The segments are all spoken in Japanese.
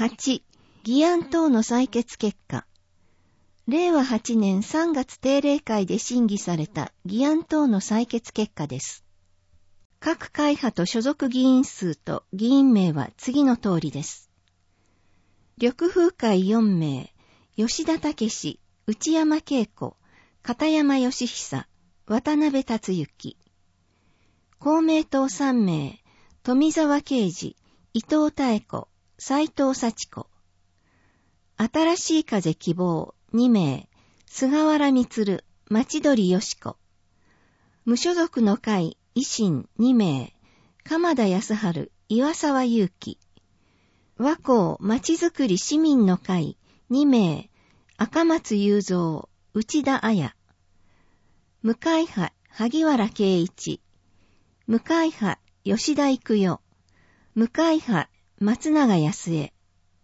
8、議案等の採決結果。令和8年3月定例会で審議された議案等の採決結果です。各会派と所属議員数と議員名は次の通りです。緑風会4名、吉田武史、内山恵子、片山義久、渡辺達之。公明党3名、富澤啓二、伊藤妙子、斉藤幸子。新しい風希望2名、菅原満、町鳥よし子。無所属の会、維新2名、鎌田康春、岩沢祐樹。和光まちづくり市民の会2名、赤松雄三、内田彩。無会派、萩原圭一。無会派、吉田育代。無会派、松永康恵。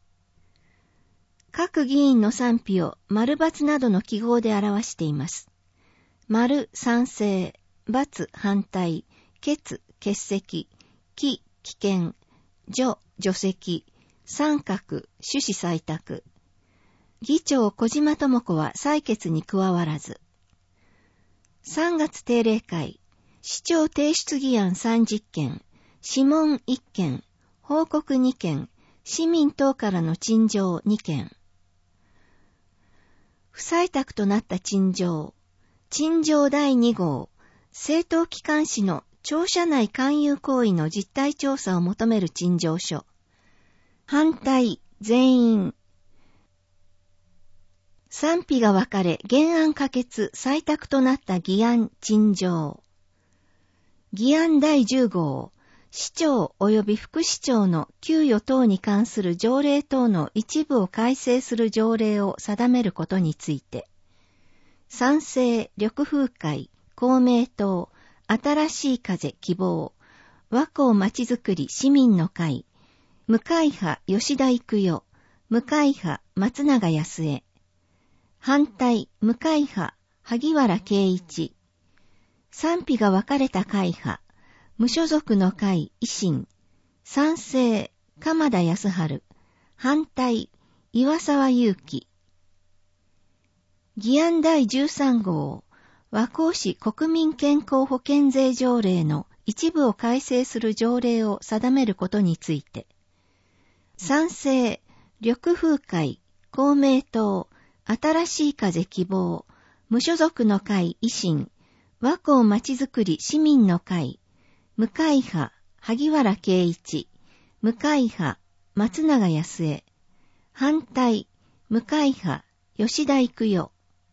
各議員の賛否を丸×などの記号で表しています。丸賛成、×反対、欠欠席、棄棄権、除除籍、三角趣旨採択。議長小島智子は採決に加わらず。3月定例会、市長提出議案30件、諮問1件、報告2件、市民等からの陳情2件。不採択となった陳情。陳情第2号、政党機関紙の庁舎内勧誘行為の実態調査を求める陳情書。反対、全員。賛否が分かれ、原案可決、採択となった議案、陳情。議案第10号、市長及び副市長の給与等に関する条例等の一部を改正する条例を定めることについて。賛成、緑風会、公明党、新しい風希望、和光まちづくり市民の会、無会派吉田育代、無会派松永康恵。反対、無会派萩原圭一。賛否が分かれた会派、無所属の会維新。賛成、鎌田康春。反対、岩沢祐樹。議案第13号、和光市国民健康保険税条例の一部を改正する条例を定めることについて。賛成、緑風会、公明党、新しい風希望、無所属の会維新、和光まちづくり市民の会、無会派萩原圭一、無会派松永康恵。反対、無会派吉田育代。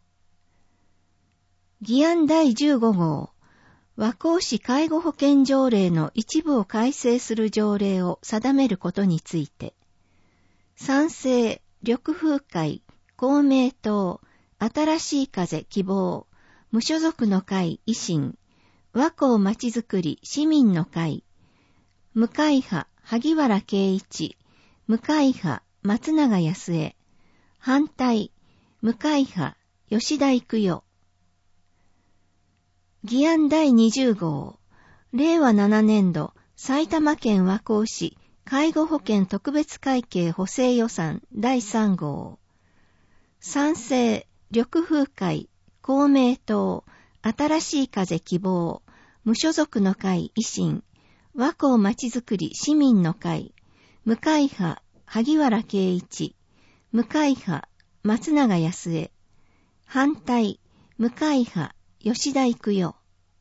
議案第15号、和光市介護保険条例の一部を改正する条例を定めることについて。賛成、緑風会、公明党、新しい風希望、無所属の会維新、和光まちづくり市民の会、無会派萩原圭一、無会派松永康恵。反対、無会派吉田育代。議案第20号、令和7年度埼玉県和光市介護保険特別会計補正予算第3号。賛成、緑風会、公明党、新しい風希望、無所属の会維新、和光まちづくり市民の会、無会派萩原圭一、無会派松永康恵。反対、無会派吉田育代。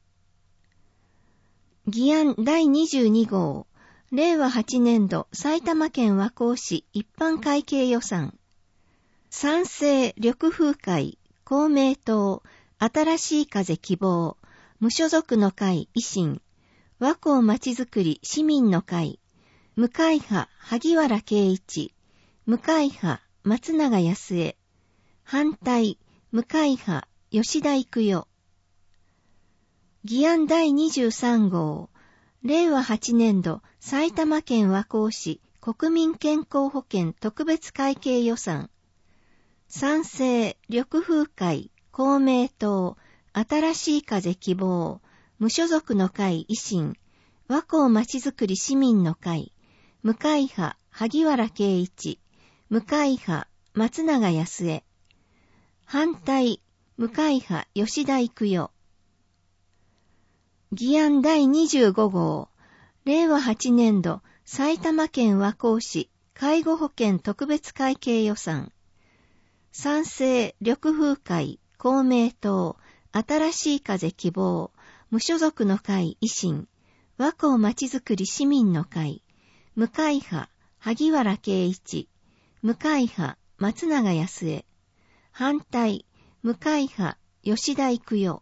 議案第22号、令和8年度埼玉県和光市一般会計予算。賛成、緑風会、公明党、新しい風希望、無所属の会維新、和光まちづくり市民の会、無会派萩原圭一、無会派松永康恵。反対、無会派吉田育代。議案第23号、令和8年度埼玉県和光市国民健康保険特別会計予算。賛成、緑風会、公明党、新しい風希望、無所属の会維新、和光まちづくり市民の会、無会派萩原圭一、 向井派、松永康恵。反対、向井派、吉田育代。議案第25号、令和8年度、埼玉県和光市、介護保険特別会計予算。賛成、緑風会、公明党、新しい風希望、無所属の会、維新、和光まちづくり市民の会、向井派、萩原圭一、向井派、松永康恵。反対、向井派、吉田育代。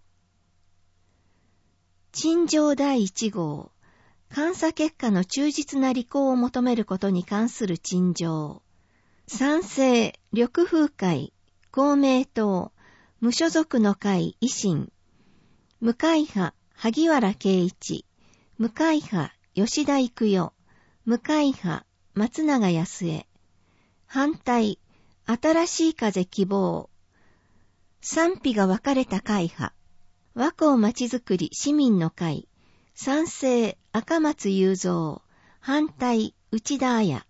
陳情第1号、監査結果の忠実な履行を求めることに関する陳情。賛成、緑風会、公明党、無所属の会、維新、向井派、萩原圭一、向井派、吉田育代、向井派、松永康恵。反対、新しい風希望。賛否が分かれた会派。和光まちづくり市民の会。賛成、赤松雄三。反対、内田彩。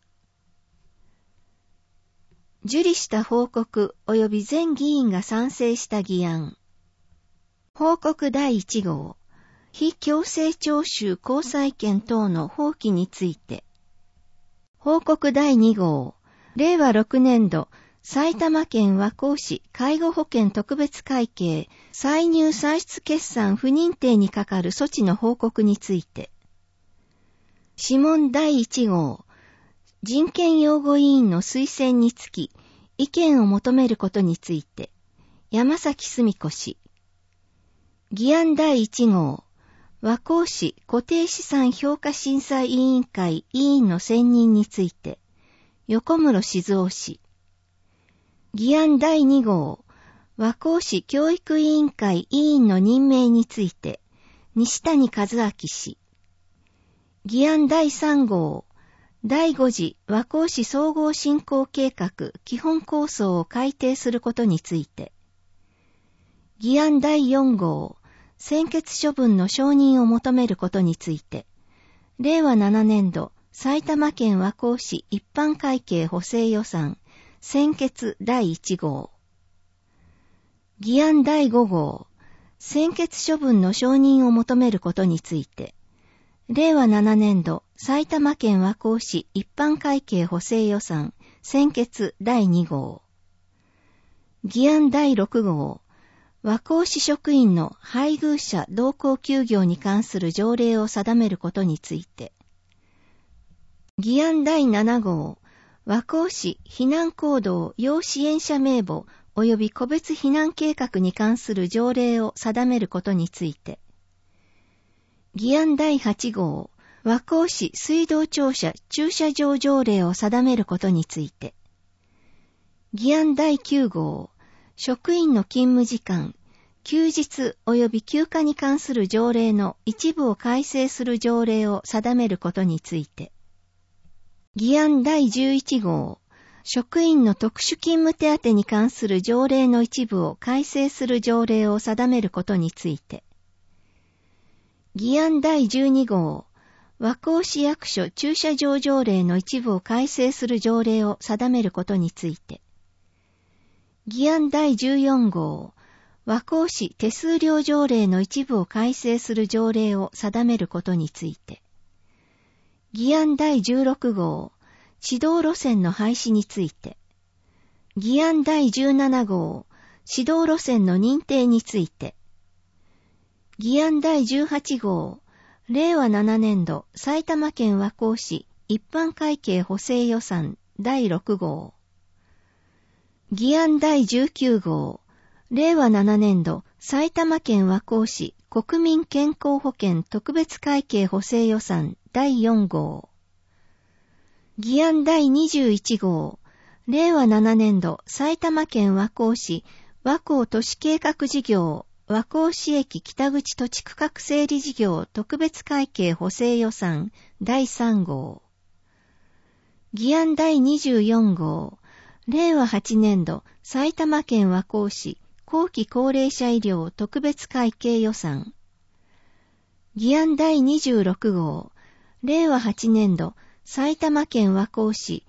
受理した報告及び全議員が賛成した議案。報告第1号。非強制徴収交際権等の放棄について。報告第2号。令和6年度、埼玉県和光市介護保険特別会計歳入歳出決算不認定に係る措置の報告について。諮問第1号。人権擁護委員の推薦につき、意見を求めることについて。山崎澄子氏。議案第1号。和光市固定資産評価審査委員会委員の選任について。横室静雄氏。議案第2号、和光市教育委員会委員の任命について、西谷和明氏。議案第3号、第5次和光市総合振興計画基本構想を改定することについて。議案第4号、専決処分の承認を求めることについて。令和7年度、埼玉県和光市一般会計補正予算、専決第1号。議案第5号、専決処分の承認を求めることについて。令和7年度、埼玉県和光市一般会計補正予算、専決第2号。議案第6号、和光市職員の配偶者同行休業に関する条例を定めることについて。議案第7号、和光市避難行動要支援者名簿及び個別避難計画に関する条例を定めることについて。議案第8号、和光市水道庁舎駐車場条例を定めることについて。議案第9号、職員の勤務時間、休日及び休暇に関する条例の一部を改正する条例を定めることについて。議案第11号、職員の特殊勤務手当に関する条例の一部を改正する条例を定めることについて。議案第12号、和光市役所駐車場条例の一部を改正する条例を定めることについて。議案第14号、和光市手数料条例の一部を改正する条例を定めることについて。議案第16号、指導路線の廃止について。議案第17号、指導路線の認定について。議案第18号、令和7年度埼玉県和光市一般会計補正予算第6号。議案第19号、令和7年度埼玉県和光市国民健康保険特別会計補正予算第4号。議案第21号、令和7年度埼玉県和光市和光都市計画事業和光市駅北口土地区画整理事業特別会計補正予算第3号。議案第24号、令和8年度埼玉県和光市後期高齢者医療特別会計予算。議案第26号、令和8年度埼玉県和光市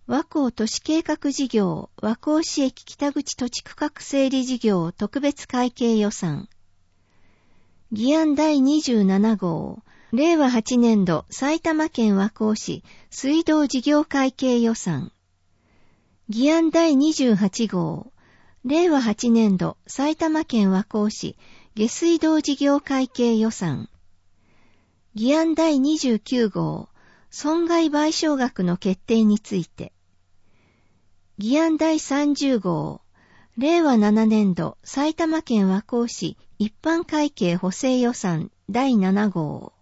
和光都市計画事業和光市駅北口土地区画整理事業特別会計予算。議案第27号、令和8年度埼玉県和光市水道事業会計予算。議案第28号、令和8年度埼玉県和光市下水道事業会計予算。議案第29号、損害賠償額の決定について。議案第30号、令和7年度埼玉県和光市一般会計補正予算第7号。